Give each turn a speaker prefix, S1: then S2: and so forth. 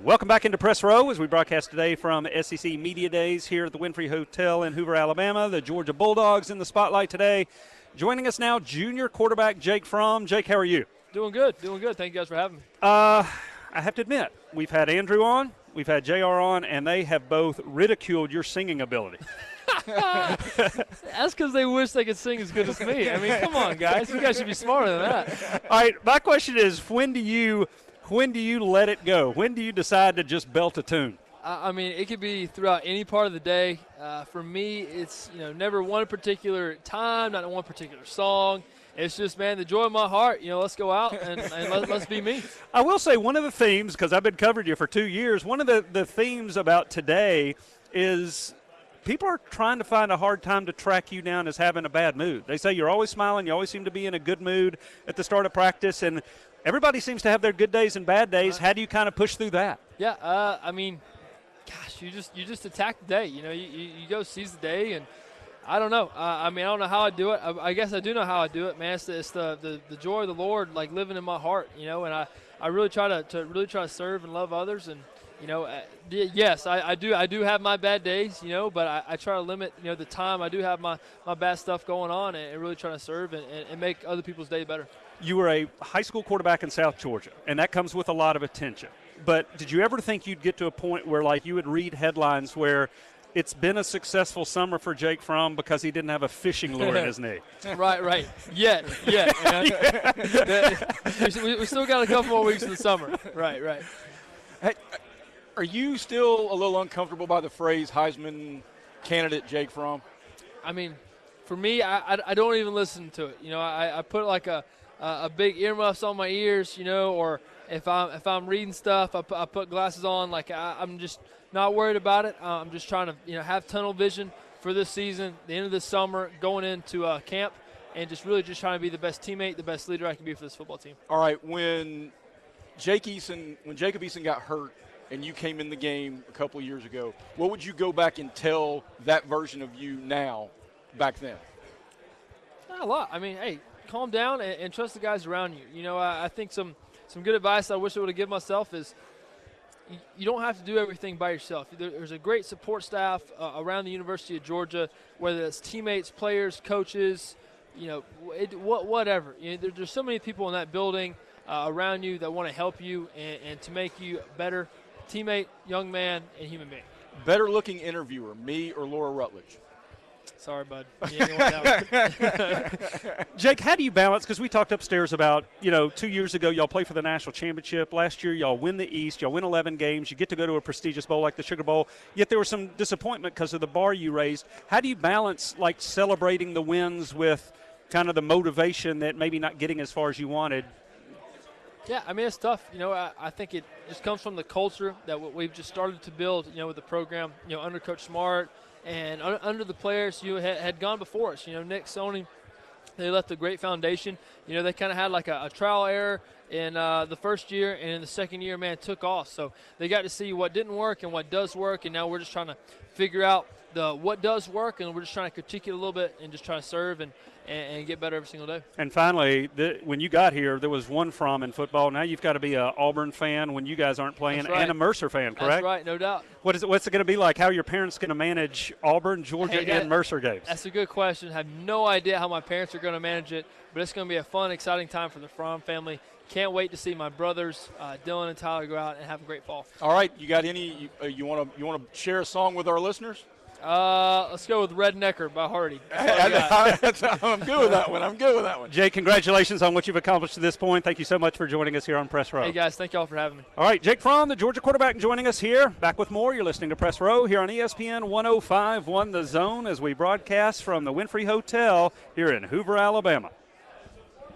S1: Welcome back into Press Row as we broadcast today from SEC Media Days here at the Winfrey Hotel in Hoover, Alabama. The Georgia Bulldogs in the spotlight today. Joining us now, junior quarterback Jake Fromm. Jake, how are you?
S2: Doing good. Thank you guys for having me.
S1: I have to admit, we've had Andrew on, we've had JR on, and they have both ridiculed your singing ability.
S2: That's because they wish they could sing as good as me. I mean, come on, guys. You guys should be smarter than that.
S1: All right, my question is, when do you let it go? When do you decide to just belt a tune?
S2: I mean, it could be throughout any part of the day. For me, it's never one particular time, not one particular song. It's just, man, the joy of my heart. Let's go out and let's be me.
S1: I will say one of the themes, because I've been covering you for 2 years, one of the themes about today is people are trying to find a hard time to track you down as having a bad mood. They say you're always smiling, you always seem to be in a good mood at the start of practice, and everybody seems to have their good days and bad days. How do you kind of push through that?
S2: Yeah, I mean, gosh, you just attack the day. You go seize the day, and I don't know. I mean, I don't know how I do it. I guess I do know how I do it, man. It's the joy of the Lord, like, living in my heart, and I really try to serve and love others. And yes, I do have my bad days, but I try to limit the time. I do have my bad stuff going on, and really try to serve and make other people's day better.
S1: You were a high school quarterback in South Georgia, and that comes with a lot of attention. But did you ever think you'd get to a point where, like, you would read headlines where it's been a successful summer for Jake Fromm because he didn't have a fishing lure in his knee?
S2: Right. Yet. We still got a couple more weeks of the summer. Right.
S3: Hey, are you still a little uncomfortable by the phrase Heisman candidate Jake Fromm?
S2: I mean, for me, I don't even listen to it. I put like a big earmuffs on my ears, or if I'm reading stuff, I put glasses on. Like, I'm just not worried about it. I'm just trying to have tunnel vision for this season, the end of this summer, going into camp, and just trying to be the best teammate, the best leader I can be for this football team.
S3: All right, when Jacob Eason got hurt and you came in the game a couple of years ago, what would you go back and tell that version of you now back then?
S2: Not a lot. I mean, hey, calm down and trust the guys around you. I think some good advice I wish I would have given myself is you don't have to do everything by yourself. There's a great support staff around the University of Georgia, whether it's teammates, players, coaches, whatever. There's so many people in that building around you that want to help you and to make you a better teammate, young man, and human being.
S3: Better looking interviewer, me or Laura Rutledge?
S2: Sorry, bud. That
S1: Jake, how do you balance? Because we talked upstairs about, 2 years ago, y'all play for the national championship. Last year, y'all win the East. Y'all win 11 games. You get to go to a prestigious bowl like the Sugar Bowl. Yet there was some disappointment because of the bar you raised. How do you balance, like, celebrating the wins with kind of the motivation that maybe not getting as far as you wanted?
S2: Yeah, I mean, it's tough. I think it just comes from the culture that we've just started to build, with the program, under Coach Smart and under the players who had gone before us. Nick, Sony, they left a great foundation. They kind of had like a trial error in the first year, and in the second year, man, took off. So they got to see what didn't work and what does work, and now we're just trying to figure out what does work, and we're just trying to critique it a little bit and just trying to serve and get better every single day.
S1: And finally, when you got here, there was one Fromm in football. Now you've got to be an Auburn fan when you guys aren't playing,
S2: right,
S1: and a Mercer fan, correct?
S2: That's right, no doubt.
S1: What's it going to be like? How are your parents going to manage Auburn, Georgia, and Mercer games?
S2: That's a good question. I have no idea how my parents are going to manage it, but it's going to be a fun, exciting time for the Fromm family. Can't wait to see my brothers, Dylan and Tyler, go out and have a great fall.
S3: All right, you got any? You want to share a song with our listeners?
S2: Let's go with Rednecker by Hardy.
S3: I'm good with that one.
S1: Jay, congratulations on what you've accomplished to this point. Thank you so much for joining us here on Press Row.
S2: Hey, guys, thank you all for having me.
S1: All right, Jake Fromm, the Georgia quarterback, joining us here. Back with more. You're listening to Press Row here on ESPN 105.1 The Zone as we broadcast from the Winfrey Hotel here in Hoover, Alabama.